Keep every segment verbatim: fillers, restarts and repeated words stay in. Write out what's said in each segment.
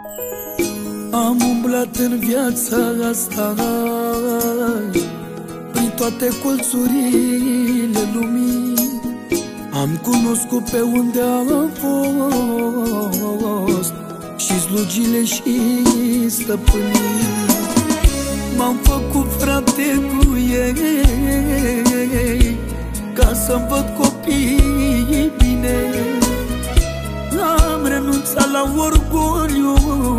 Am umblat în viața asta prin toate colțurile lumii. Am cunoscut pe unde am fost și slugile și stăpânii. M-am făcut frate cu ei ca să-mi văd copiii bine. Am renunțat la orgoliu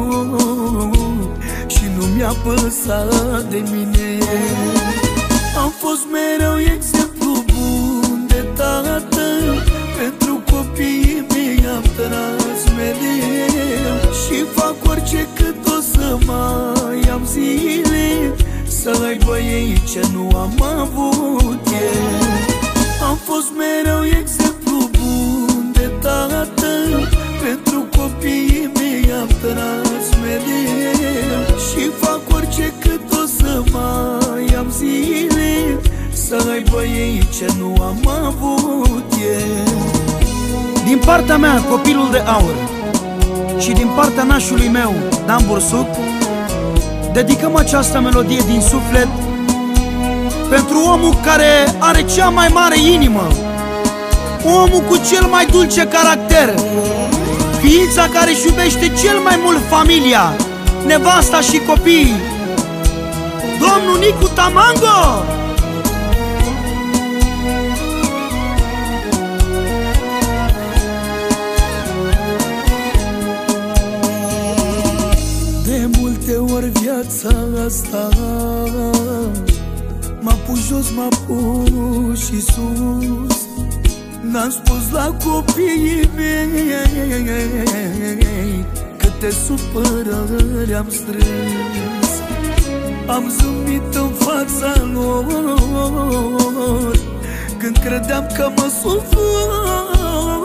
și nu mi-a păsat de mine. Am fost mereu exemplu bun de tată, pentru copiii mei am tras mereu și fac orice cât o să mai am zile, să aibă ei ce nu am avut eu. Am fost mereu exemplu bun de tată, pentru copiii mei am tras mereu și fac orice cât o să mai am zile, să aibă ei ce nu am avut eu. Din partea mea, copilul de aur, și din partea nașului meu, Dan Bursuc, dedicăm această melodie din suflet pentru omul care are cea mai mare inimă, omul cu cel mai dulce caracter, ființa care își iubește cel mai mult familia, nevasta și copiii, domnul Nicu Tamango! De multe ori viața asta m-a pus jos, m-a pus și sus. N-am spus la copiii mei câte supărări am strâns. Am zâmbit în fața lor când credeam că mă sufăr.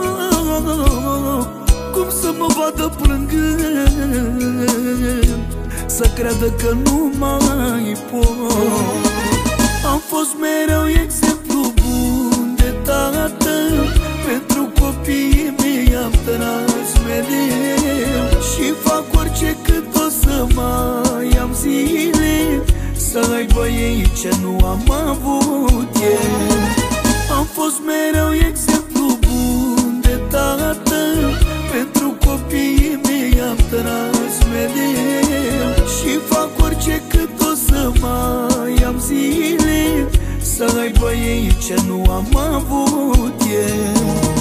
Cum să mă vadă plângând, să creadă că nu mai pot. Am fost mereu exemplu bun de tată, pentru copiii mei am tras mereu și fac orice cât o să mai am zile, să aibă ei ce nu am avut eu. Am fost mereu exemplu bun de tată, pentru copiii mei am tras mereu și fac orice cât o să mai am zile, să aibă ei ce nu am avut eu.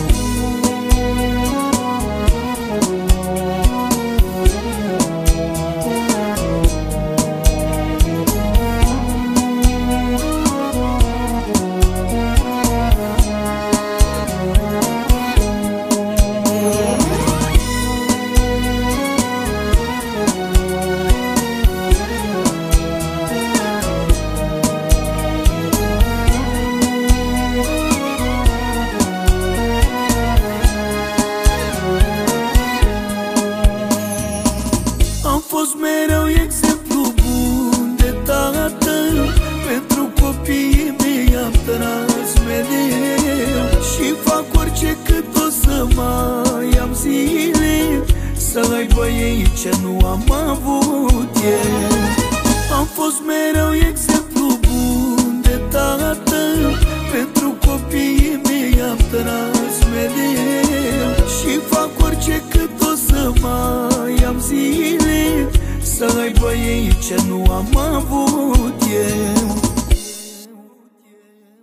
Am fost mereu exemplu bun de tată, pentru copiii mei am tras mereu și fac orice cât o să mai am zile, să aibă ei ce nu am avut eu. Am fost mereu exemplu bun de tată, pentru copiii mei am tras mereu și fac orice cât o să mai am zile, să aibă ei ce nu am avut eu.